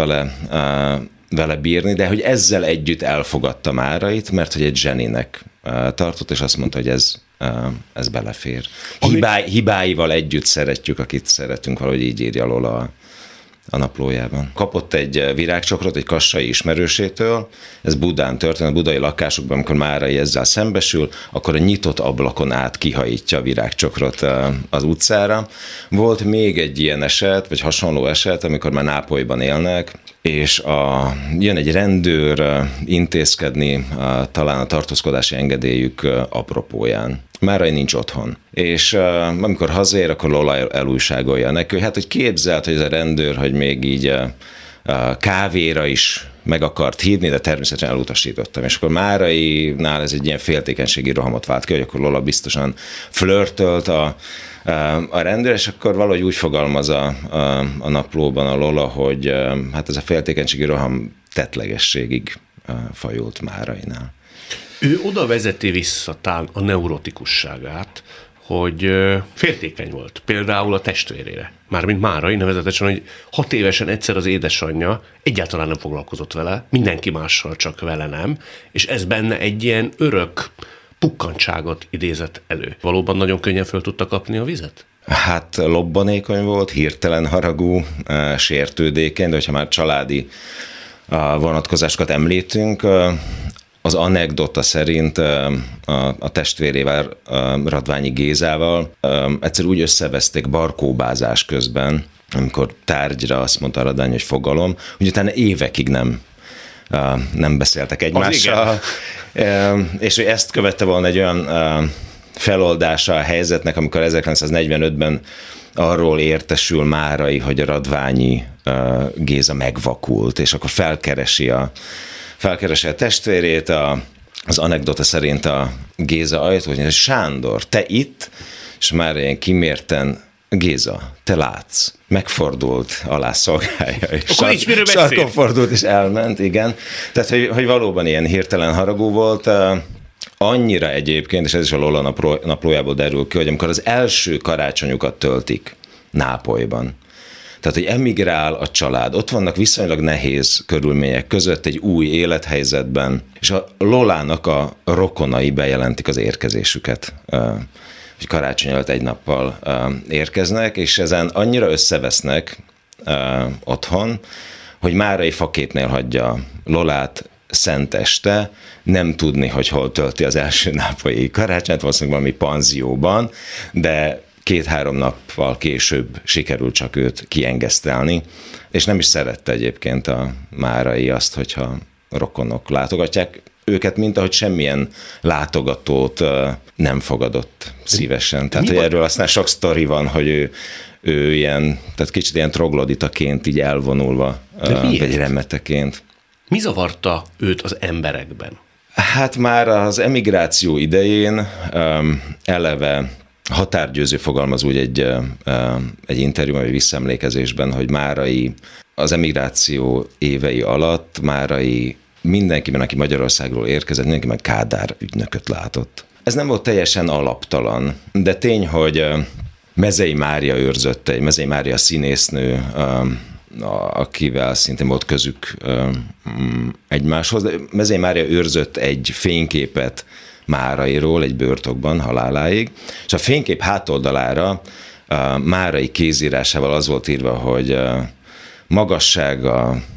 vele bírni, de hogy ezzel együtt elfogadta Márait, mert hogy egy zseninek tartott, és azt mondta, hogy ez belefér. Hibáival együtt szeretjük, akit szeretünk, valahogy így írja Lola a naplójában. Kapott egy virágcsokrot egy kassai ismerősétől, ez Budán történt, a budai lakásokban, amikor Márai ezzel szembesül, akkor a nyitott ablakon át kihajítja a virágcsokrot az utcára. Volt még egy ilyen eset, vagy hasonló eset, amikor már Nápolyban élnek, és jön egy rendőr intézkedni talán a tartózkodási engedélyük apropóján. Márai nincs otthon. És amikor hazaér, akkor Lola elújságolja neki, hát hogy képzelt, hogy ez a rendőr, hogy még így kávéra is meg akart hívni, de természetesen elutasítottam. És akkor Márainál ez egy ilyen féltékenységi rohamot vált ki, hogy akkor Lola biztosan flörtölt a rendőr, és akkor valahogy úgy fogalmaz a naplóban a Lola, hogy hát ez a féltékenységi roham tettlegességig fajult Márainál. Ő oda vezeti vissza talán a neurotikusságát, hogy féltékeny volt. Például a testvérére. Mármint Márai, nevezetesen, hogy 6 évesen egyszer az édesanyja egyáltalán nem foglalkozott vele, mindenki mással, csak vele nem, és ez benne egy ilyen örök pukkantságot idézett elő. Valóban nagyon könnyen föl tudta kapni a vizet? Hát lobbanékony volt, hirtelen haragú, sértődékeny, de hogyha már családi vonatkozásokat említünk, az anekdota szerint a testvérével, Radványi Gézával egyszer úgy összeveszték barkóbázás közben, amikor tárgyra azt mondta Radványi, hogy fogalom, hogy utána évekig nem beszéltek egymással, és hogy ezt követte volna egy olyan feloldása a helyzetnek, amikor 1945-ben arról értesül Márai, hogy a Radványi Géza megvakult, és akkor felkeresi a testvérét, az anekdota szerint a Géza ajtó, hogy Sándor, te itt? És már ilyen kimérten, Géza, te látsz. Megfordult, alá szolgálja, és sarkon fordult, és elment, igen. Tehát, hogy valóban ilyen hirtelen haragú volt, annyira egyébként, és ez is a Lola naplójából derül ki, hogy amikor az első karácsonyukat töltik Nápolyban, tehát, hogy emigrál a család, ott vannak viszonylag nehéz körülmények között egy új élethelyzetben, és a Lolának a rokonai bejelentik az érkezésüket, hogy karácsony előtt egy nappal érkeznek, és ezen annyira összevesznek otthon, hogy Márai faképnél hagyja Lolát szent este, nem tudni, hogy hol tölti az első nápolyi karácsonyt, valószínűleg valami panzióban, de 2-3 nappal később sikerült csak őt kiengesztelni, és nem is szerette egyébként a Márai azt, hogyha rokonok látogatják őket, mint ahogy semmilyen látogatót nem fogadott szívesen. Tehát, hogy erről aztán sok sztori van, hogy ő ilyen, tehát kicsit ilyen trogloditaként így elvonulva, vagy remeteként. Mi zavarta őt az emberekben? Hát már az emigráció idején eleve határgyőző fogalmaz úgy egy interjúban, vagy visszaemlékezésben, hogy Márai az emigráció évei alatt Márai mindenkiben, aki Magyarországról érkezett, mindenkiben Kádár ügynököt látott. Ez nem volt teljesen alaptalan, de tény, hogy Mezei Mária őrzött, egy Mezei Mária színésznő, akivel szintén volt közük egymáshoz. De Mezei Mária őrzött egy fényképet Márairól egy bőrtokban haláláig, és a fénykép hátoldalára Márai kézírásával az volt írva, hogy magassága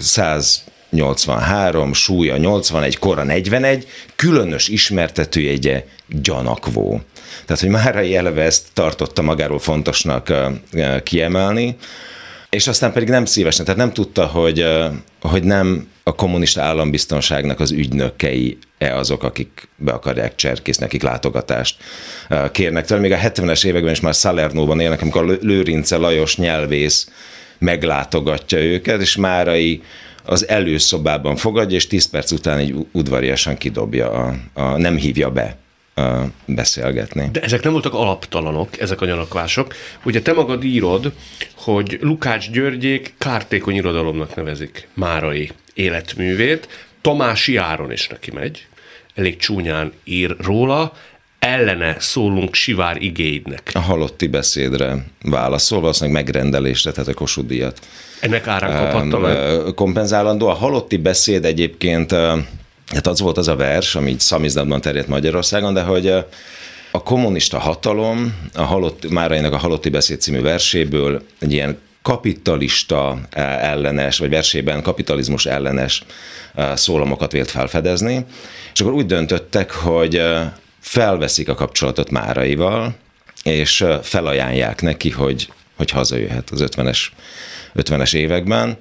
183, súlya 81, kora 41, különös ismertetőjegye gyanakvó. Tehát, hogy Márai eleve ezt tartotta magáról fontosnak kiemelni, és aztán pedig nem szívesen, tehát nem tudta, hogy nem a kommunista állambiztonságnak az ügynökei-e azok, akik be akarják cserkészni, akik látogatást kérnek tőle. Még a 70-es években is már Salernóban élnek, amikor Lőrince Lajos nyelvész meglátogatja őket, és Márai az előszobában fogadja, és 10 perc után így udvariasan kidobja, nem hívja be beszélgetni. De ezek nem voltak alaptalanok, ezek a gyanakvások. Ugye te magad írod, hogy Lukács Györgyék kártékony irodalomnak nevezik Márai életművét, Tamási Áron is neki megy, elég csúnyán ír róla, ellene szólunk Sivár igéidnek. A halotti beszédre válaszol, valószínűleg megrendelésre, tehát a Kossuth díjat. Ennek árán kaphatta meg? Kompenzálandó. A halotti beszéd egyébként, hát az volt az a vers, ami így szamizdatban terjedt Magyarországon, de hogy a kommunista hatalom, Márainak a Halotti beszéd című verséből egy ilyen kapitalista ellenes, vagy versében kapitalizmus ellenes szólamokat vélt felfedezni, és akkor úgy döntöttek, hogy felveszik a kapcsolatot Máraival, és felajánlják neki, hogy hazajöhet az 50-es években,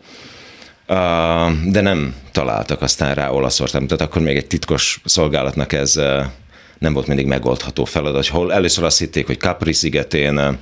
de nem találtak aztán rá Olaszországban. Tehát akkor még egy titkos szolgálatnak ez nem volt mindig megoldható feladat, hol először azt hitték, hogy Capri szigetén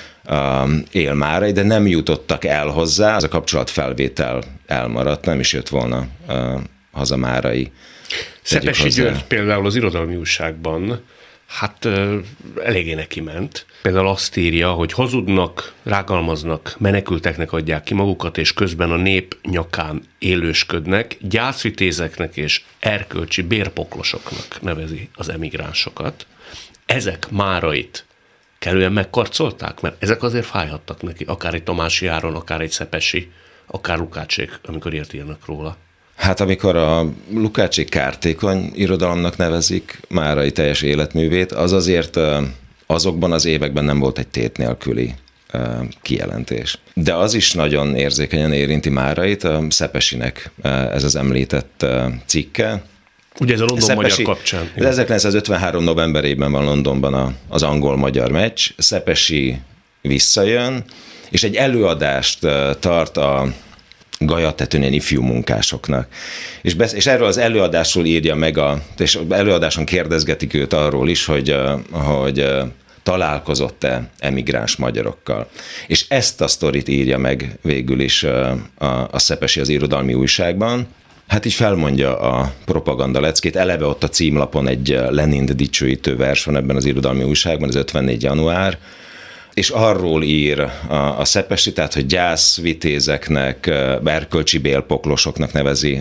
él Márai, de nem jutottak el hozzá, az a kapcsolatfelvétel elmaradt, nem is jött volna haza Márai. Szepessy György például az Irodalmi Újságban hát eléggé neki ment. Például azt írja, hogy hazudnak, rágalmaznak, menekülteknek adják ki magukat, és közben a nép nyakán élősködnek, gyászvitézeknek és erkölcsi bérpoklosoknak nevezi az emigránsokat. Ezek Márait kellően megkarcolták? Mert ezek azért fájhattak neki, akár egy Tamási Áron, akár egy Szepessy, akár Lukácsék, amikor írnak róla. Hát amikor a Lukácsék kártékony irodalomnak nevezik Márai teljes életművét, az azért azokban az években nem volt egy tét nélküli kijelentés. De az is nagyon érzékenyen érinti Márait, Szepessynek ez az említett cikke. Ugye ez a London-magyar kapcsán. De 1953. novemberében van Londonban az angol-magyar meccs, Szepessy visszajön, és egy előadást tart a Gajatetőn ifjú munkásoknak. És erről az előadásról írja meg, és előadáson kérdezgetik őt arról is, hogy találkozott-e emigráns magyarokkal. És ezt a sztorit írja meg végül is a Szepessy az Irodalmi Újságban. Hát így felmondja a propaganda leckét. Eleve ott a címlapon egy Lenint dicsőítő vers van ebben az Irodalmi Újságban, ez 54. január, és arról ír a Szepessy, tehát, hogy gyászvitézeknek, erkölcsi bélpoklosoknak nevezi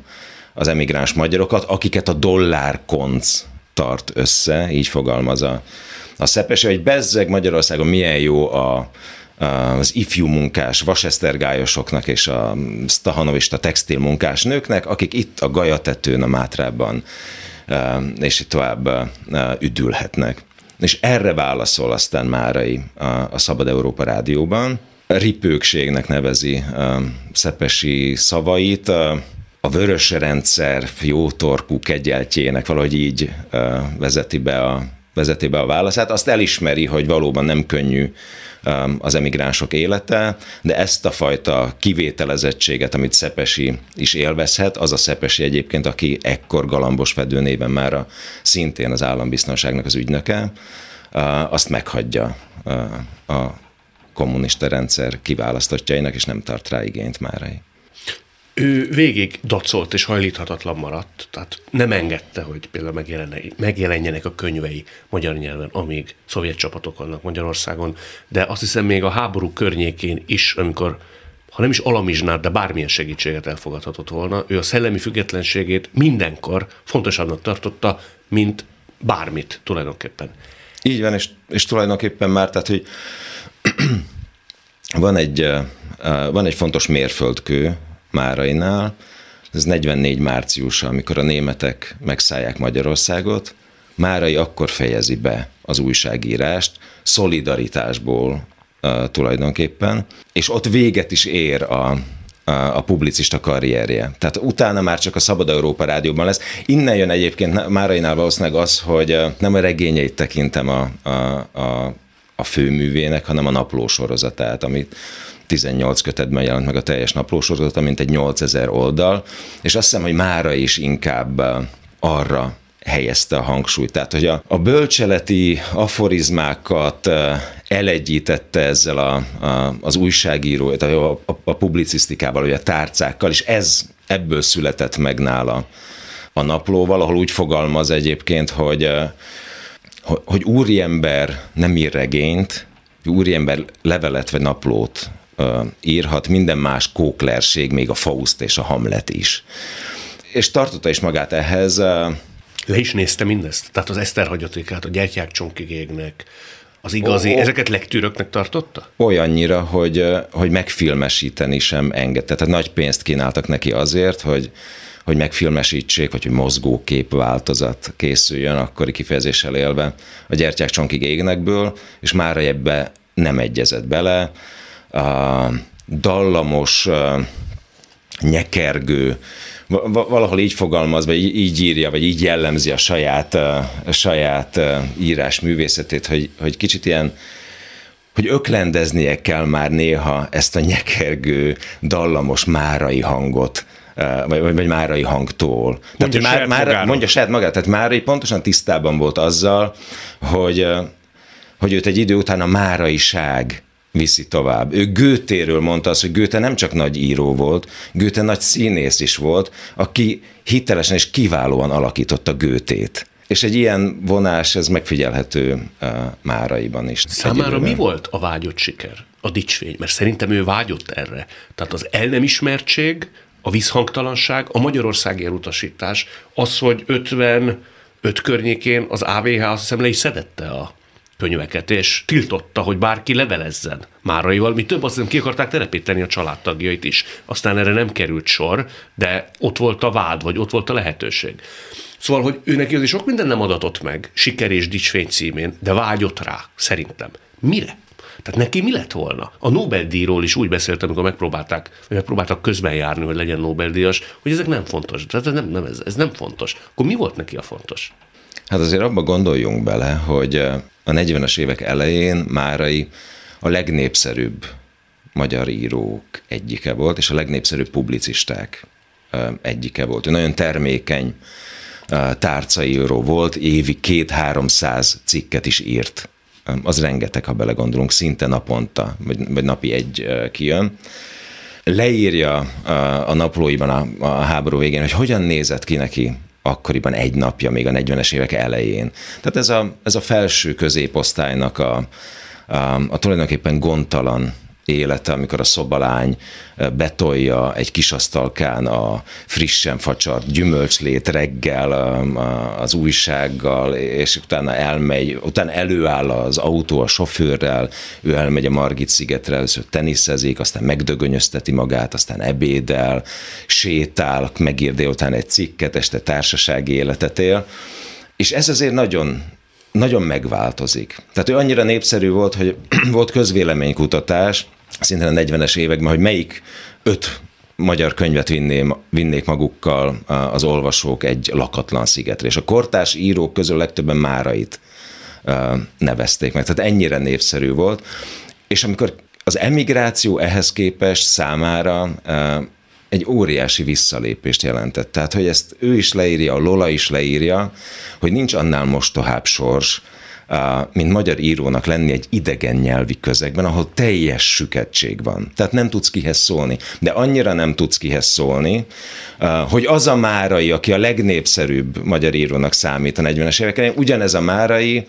az emigráns magyarokat, akiket a dollárkonc tart össze, így fogalmaz a Szepessy, hogy bezzeg Magyarországon milyen jó az ifjú munkás vasesztergályosoknak és a stahanovista textilmunkás nőknek, akik itt a Gajatetőn, a Mátrában és itt tovább üdülhetnek. És erre válaszol aztán Márai a Szabad Európa Rádióban. Ripőkségnek nevezi Szepessy szavait, a vörös rendszer jó torkú kegyeltjének, valahogy így vezeti be a válaszát. Azt elismeri, hogy valóban nem könnyű az emigránsok élete, de ezt a fajta kivételezettséget, amit Szepessy is élvezhet, az a Szepessy egyébként, aki ekkor Galambos Fedő néven már szintén az állambiztonságnak az ügynöke, azt meghagyja a kommunista rendszer kiválasztottjainak, és nem tart rá igényt Márai. Ő végig dacolt és hajlíthatatlan maradt, tehát nem engedte, hogy például megjelenjenek a könyvei magyar nyelven, amíg szovjet csapatok vannak Magyarországon, de azt hiszem még a háború környékén is, amikor, ha nem is alamizsnát, de bármilyen segítséget elfogadhatott volna, ő a szellemi függetlenségét mindenkor fontosabbnak tartotta, mint bármit tulajdonképpen. Így van, és tulajdonképpen már, tehát, hogy van egy fontos mérföldkő Márainál, ez 44 márciusa, amikor a németek megszállják Magyarországot. Márai akkor fejezi be az újságírást, szolidaritásból tulajdonképpen, és ott véget is ér a publicista karrierje. Tehát utána már csak a Szabad Európa Rádióban lesz. Innen jön egyébként Márainál valószínűleg az, hogy nem a regényeit tekintem a főművének, hanem a naplósorozatát, amit 18 kötetben jelent meg a teljes naplósorozata, mint egy 8000 oldal, és azt hiszem, hogy Márai is inkább arra helyezte a hangsúlyt. Tehát, hogy a bölcseleti aforizmákat elegyítette ezzel az újságíró, a publicisztikával, vagy a tárcákkal, és ebből született meg nála a naplóval, ahol úgy fogalmaz egyébként, hogy úriember nem ír regényt, úriember levelet vagy naplót írhat, minden más kóklerség, még a Faust és a Hamlet is. És tartotta is magát ehhez. Le is nézte mindezt? Tehát az Eszter hagyatékát, a Gyertyák csonkig égnek, az igazi, ezeket lektűröknek tartotta? Olyannyira, hogy megfilmesíteni sem engedte. Tehát nagy pénzt kínáltak neki azért, hogy megfilmesítsék, vagy hogy mozgókép változat készüljön, akkori kifejezéssel élve a Gyertyák csonkig égnekből, és Márai ebbe nem egyezett bele. Dallamos, nyekergő, valahol így fogalmaz, vagy így írja, vagy így jellemzi a saját írás művészetét, hogy kicsit ilyen, hogy öklendeznie kell már néha ezt a nyekergő, dallamos márai hangot, vagy márai hangtól. Mondja saját magát. Tehát Márai pontosan tisztában volt azzal, hogy őt egy idő után a máraiság viszi tovább. Ő Goethéről mondta azt, hogy Goethe nem csak nagy író volt, Goethe nagy színész is volt, aki hitelesen és kiválóan alakította Goethét. És egy ilyen vonás, ez megfigyelhető Máraiban is. Számára mi volt a vágyott siker? A dicsvény? Mert szerintem ő vágyott erre. Tehát az el nem ismertség, a visszhangtalanság, a magyarországi elutasítás, az, hogy 55 környékén az AVH azt hiszem le is szedette a könyveket, és tiltotta, hogy bárki levelezzen Máraival. Mi több, azt hiszem ki akarták telepíteni a családtagjait is. Aztán erre nem került sor, de ott volt a vád, vagy ott volt a lehetőség. Szóval, hogy ő neki azért sok minden nem adatott meg, siker és dicsvény címén, de vágyott rá, szerintem. Mire? Tehát neki mi lett volna? A Nobel-díjról is úgy beszélt, amikor megpróbáltak közben járni, hogy legyen Nobel-díjas, hogy ezek nem fontos. Tehát ez nem fontos. Akkor mi volt neki a fontos? Hát azért abba gondoljunk bele, hogy a 40-es évek elején Márai a legnépszerűbb magyar írók egyike volt, és a legnépszerűbb publicisták egyike volt. Ő nagyon termékeny tárcaíró volt, évi 200-300 cikket is írt. Az rengeteg, ha belegondolunk, szinte naponta, vagy napi egy kijön. Leírja a naplóiban a háború végén, hogy hogyan nézett ki neki akkoriban egy napja, még a 40-es évek elején. Tehát ez a felső középosztálynak a tulajdonképpen gondtalan élete, amikor a szobalány betolja egy kisasztalkán a frissen facsart gyümölcslét reggel az újsággal, és utána utána előáll az autó a sofőrrel, ő elmegy a Margit-szigetre, először teniszezik, aztán megdögönyözteti magát, aztán ebédel, sétál, megír délután egy cikket, este társasági életet él, és ez azért nagyon, nagyon megváltozik. Tehát ő annyira népszerű volt, hogy volt közvéleménykutatás, szinte a 40-es években, hogy melyik 5 magyar könyvet vinnék magukkal az olvasók egy lakatlan szigetre. És a kortárs írók közül legtöbben Márait nevezték meg. Tehát ennyire népszerű volt. És amikor az emigráció ehhez képest számára egy óriási visszalépést jelentett. Tehát, hogy ezt ő is leírja, a Lola is leírja, hogy nincs annál mostohább sors, mint magyar írónak lenni egy idegen nyelvi közegben, ahol teljes süketség van. Tehát nem tudsz kihez szólni. De annyira nem tudsz kihez szólni, hogy az a Márai, aki a legnépszerűbb magyar írónak számít a 40-es éveken, ugyanez a Márai,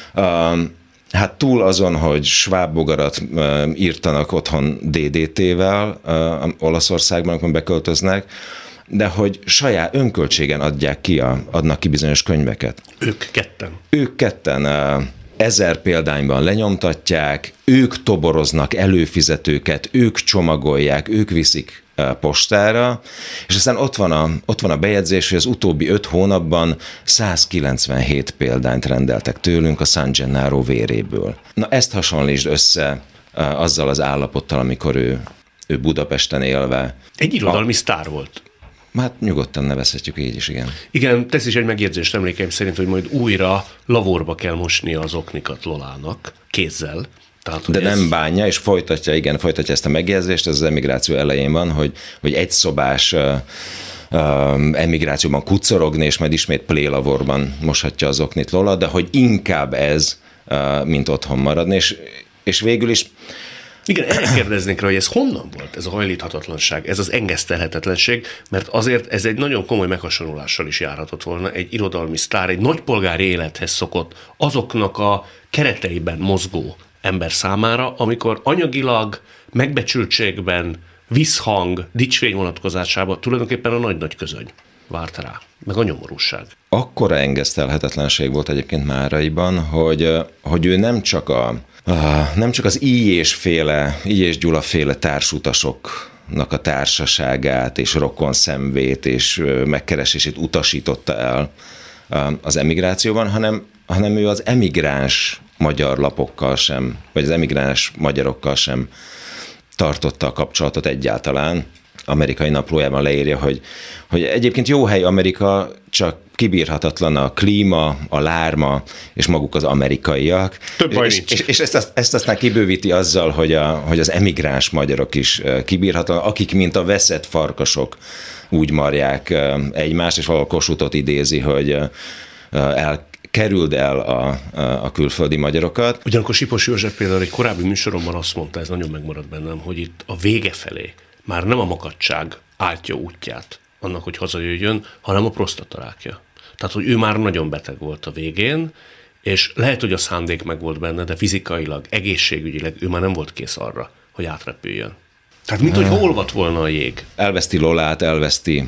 hát túl azon, hogy svábbogarat írtanak otthon DDT-vel Olaszországban, amikor beköltöznek, de hogy saját önköltségen adnak ki bizonyos könyveket. Ők ketten. 1000 példányban lenyomtatják, ők toboroznak előfizetőket, ők csomagolják, ők viszik postára, és aztán ott van a bejegyzés, hogy az utóbbi 5 hónapban 197 példányt rendeltek tőlünk a San Gennaro véréből. Na ezt hasonlítsd össze azzal az állapottal, amikor ő Budapesten élve. Egy irodalmi sztár volt. Hát nyugodtan nevezhetjük így is, igen. Igen, tesz is egy megjegyzést emlékeim szerint, hogy majd újra lavorba kell mosnia az oknikat Lolának, kézzel. Tehát, de nem bánja, és folytatja ezt a megjegyzést, ez az emigráció elején van, hogy egyszobás emigrációban kucorogni, és majd ismét plélavorban moshatja az oknit Lola, de hogy inkább ez, mint otthon maradni, és végül is igen, elkérdeznénk rá, hogy ez honnan volt, ez a hajlíthatatlanság, ez az engesztelhetetlenség, mert azért ez egy nagyon komoly meghasonlulással is járhatott volna. Egy irodalmi sztár, egy nagypolgári élethez szokott azoknak a kereteiben mozgó ember számára, amikor anyagilag, megbecsültségben, visszhang, dicsvény vonatkozásában tulajdonképpen a nagy-nagy közöny várt rá, meg a nyomorúság. Akkora engesztelhetetlenség volt egyébként Máraiban, hogy ő nem csak az Íj és Gyula féle társutasoknak a társaságát és rokon szemvét és megkeresését utasította el az emigrációban, hanem ő az emigráns magyar lapokkal sem, vagy az emigráns magyarokkal sem tartotta a kapcsolatot egyáltalán. Amerikai naplójában leírja, hogy egyébként jó hely Amerika, csak kibírhatatlan a klíma, a lárma, és maguk az amerikaiak. Több baj nincs. És ezt aztán kibővíti azzal, hogy az emigráns magyarok is kibírhatatlan, akik mint a veszett farkasok úgy marják egymást, és valahol Kossuthot idézi, hogy kerüld el a külföldi magyarokat. Ugyanakkor Sipos József például egy korábbi műsoromban azt mondta, ez nagyon megmaradt bennem, hogy itt a vége felé már nem a makadtság álltja útját annak, hogy hazajöjjön, hanem a prostatarákja. Tehát, hogy ő már nagyon beteg volt a végén, és lehet, hogy a szándék meg volt benne, de fizikailag, egészségügyileg ő már nem volt kész arra, hogy átrepüljön. Tehát, mint hogy olvadt volna a jég. Elveszti Lolát, elveszti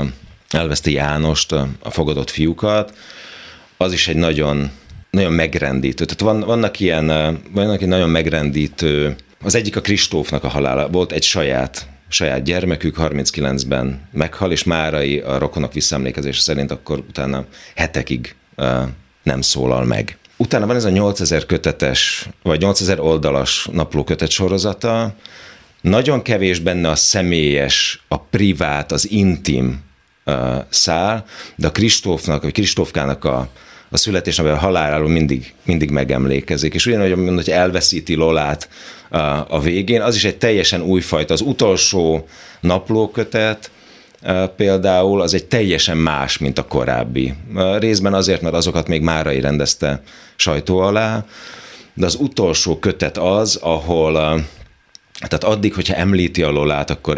Jánost, a fogadott fiúkat. Az is egy nagyon, nagyon megrendítő. Tehát vannak ilyen nagyon megrendítő. Az egyik a Kristófnak a halála. Volt egy saját gyermekük, 39-ben meghal, és Márai a rokonok visszaemlékezése szerint akkor utána hetekig nem szólal meg. Utána van ez a 8000 kötetes, vagy 8000 oldalas naplókötet sorozata. Nagyon kevés benne a személyes, a privát, az intim szál, de a Kristófkának a születésnapja, a haláláról mindig megemlékezik. És ugyanúgy mondom, hogy elveszíti Lolát a végén, az is egy teljesen újfajta. Az utolsó naplókötet például az egy teljesen más, mint a korábbi. Részben azért, mert azokat még Márai rendezte sajtó alá, de az utolsó kötet az, ahol tehát addig, hogyha említi a Lolát, akkor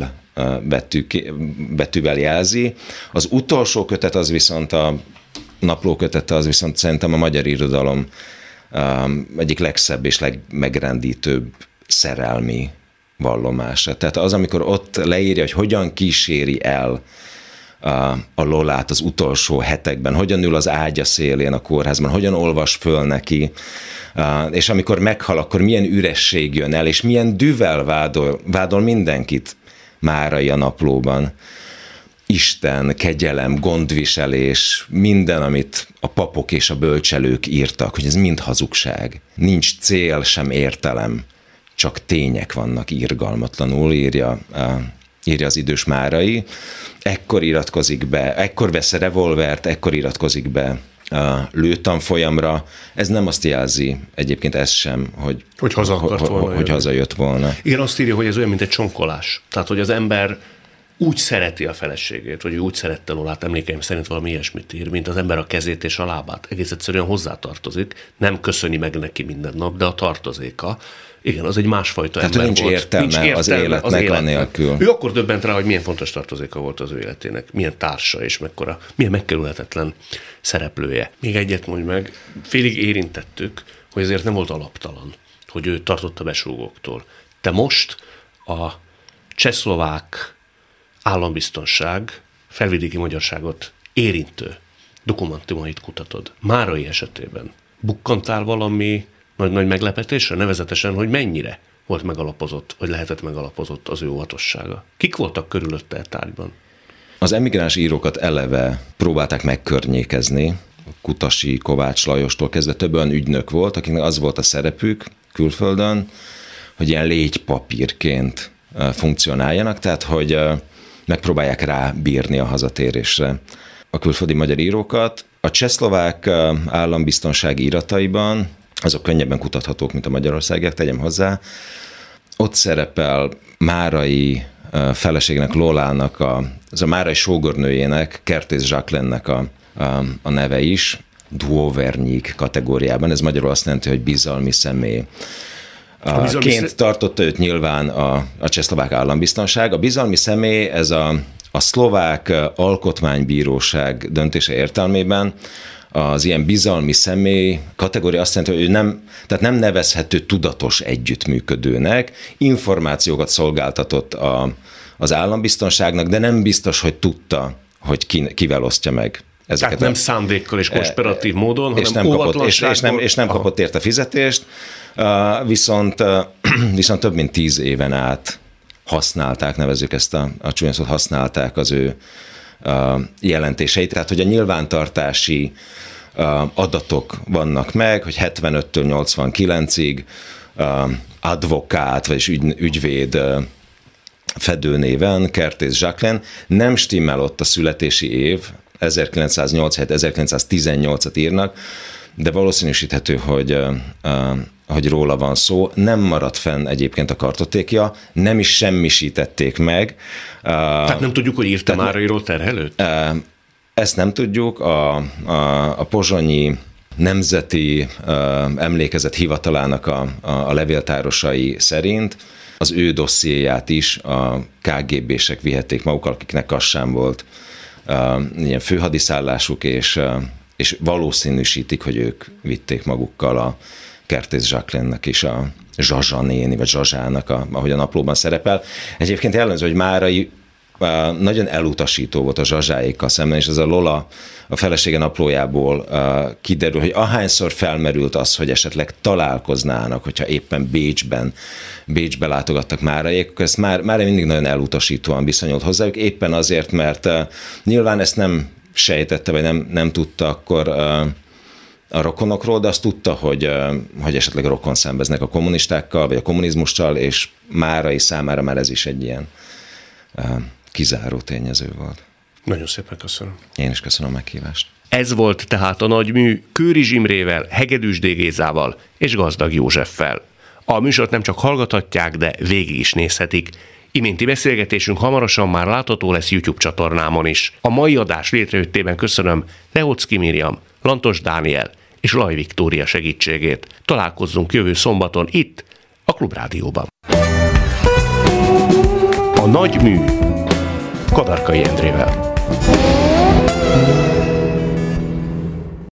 betűvel jelzi. Az utolsó kötet az viszont a naplókötete az viszont szerintem a magyar irodalom egyik legszebb és legmegrendítőbb szerelmi vallomása. Tehát az, amikor ott leírja, hogy hogyan kíséri el a Lolát az utolsó hetekben, hogyan ül az ágya szélén a kórházban, hogyan olvas föl neki, és amikor meghal, akkor milyen üresség jön el, és milyen dühvel vádol mindenkit Márai a naplóban. Isten, kegyelem, gondviselés, minden, amit a papok és a bölcselők írtak, hogy ez mind hazugság. Nincs cél, sem értelem, csak tények vannak irgalmatlanul, írja az idős Márai. Ekkor vesz revolvert, ekkor iratkozik be lőtanfolyamra. Ez nem azt jelzi egyébként ez sem, hogy hazajött volna. Igen, azt írja, hogy ez olyan, mint egy csonkolás. Tehát, hogy az ember úgy szereti a feleségét, vagy ő úgy szerette Lolát, emlékeim szerint valami ilyesmit ír, mint az ember a kezét és a lábát. Egész egyszerűen hozzátartozik, nem köszöni meg neki minden nap, de a tartozéka. Igen, az egy másfajta tehát ember nincs volt. Értelme az életnek annélkül. Ő akkor döbbent rá, hogy milyen fontos tartozéka volt az ő életének, milyen társa és milyen megkerülhetetlen szereplője. Még egyet mondj meg, félig érintettük, hogy ezért nem volt alaptalan, hogy ő tartotta besúgóktól. Te most a csehszlovák állambiztonság felvidéki magyarságot érintő dokumentumait kutatod. Márai esetében bukkantál valami nagy meglepetésre, nevezetesen, hogy mennyire volt megalapozott, vagy lehetett megalapozott az ő óvatossága? Kik voltak körülötte a tárgyban? Az emigráns írókat eleve próbálták megkörnyékezni. Kutasi, Kovács Lajostól kezdve több olyan ügynök volt, akiknek az volt a szerepük külföldön, hogy ilyen légypapírként funkcionáljanak, tehát hogy megpróbálják rábírni a hazatérésre a külföldi magyar írókat. A csehszlovák állambiztonsági irataiban, azok könnyebben kutathatók, mint a magyarországiak, tegyem hozzá, ott szerepel Márai feleségnek, Lolának, az a Márai sógornőjének, Kertész Jacqueline-nek a neve is, Dôverník kategóriában, ez magyarul azt jelenti, hogy bizalmi személy. Ként tartotta őt nyilván a csehszlovák állambiztonság. A bizalmi személy, ez a szlovák alkotmánybíróság döntése értelmében az ilyen bizalmi személy kategória azt jelenti, hogy ő nem nevezhető tudatos együttműködőnek, információkat szolgáltatott az állambiztonságnak, de nem biztos, hogy tudta, hogy kivel osztja meg ezeket. Tehát nem szándékkal és konspiratív módon, hanem óvatlanságból. És nem kapott érte fizetést, viszont több mint 10 éven át használták, nevezzük ezt a csúnya szót, használták az ő jelentéseit. Tehát, hogy a nyilvántartási adatok vannak meg, hogy 75-től 89-ig advokát, vagyis ügyvéd fedőnéven, Kertész Jacqueline, nem stimmel ott a születési év, 1987-1918-at írnak, de valószínűsíthető, hogy róla van szó. Nem maradt fenn egyébként a kartotékja, nem is semmisítették meg. Tehát nem tudjuk, hogy írta Márairól terhelőt? Ezt nem tudjuk. A pozsonyi Nemzeti Emlékezet Hivatalának a levéltárosai szerint az ő dossziéját is a KGB-sek vihették magukkal, akiknek Kassán volt ilyen főhadiszállásuk, és valószínűsítik, hogy ők vitték magukkal a Kertész Jacqueline-nek is a Zsazsa néni, vagy Zsazsának, ahogy a naplóban szerepel. Egyébként jellemző, hogy Márai nagyon elutasító volt a Zsazsáékkal szemben, és ez a Lola a felesége naplójából kiderül, hogy ahányszor felmerült az, hogy esetleg találkoznának, hogyha éppen Bécsbe látogattak Máraék, ezt Márai mindig nagyon elutasítóan viszonyult hozzájuk, éppen azért, mert nyilván ezt nem sejtette, vagy nem tudta akkor a rokonokról, de azt tudta, hogy esetleg rokon szembeznek a kommunistákkal, vagy a kommunizmussal, és Márai számára már ez is egy ilyen kizáró tényező volt. Nagyon szépen köszönöm. Én is köszönöm a meghívást. Ez volt tehát a nagymű Kőrich Imrével, Hegedűs D. Gézával és Gazdag Józseffel. A műsort nem csak hallgathatják, de végig is nézhetik. Iménti beszélgetésünk hamarosan már látható lesz YouTube csatornámon is. A mai adás létrejöttében köszönöm Rehoczky Miriam, Lantos Dániel és Laj Viktória segítségét. Találkozzunk jövő szombaton itt, a Klubrádióban. A nagymű Kadarkai Endrével.